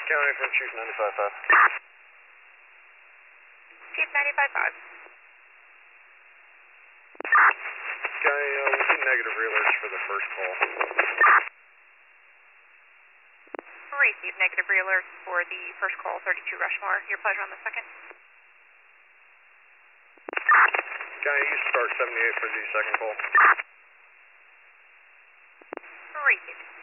County from Chief 95.5. Chief 95.5. County, we see negative relayers for the first call. Receive negative relayers for the first call, 32 Rushmore. Your pleasure on the second. County, you start 78 for the second call. Receive.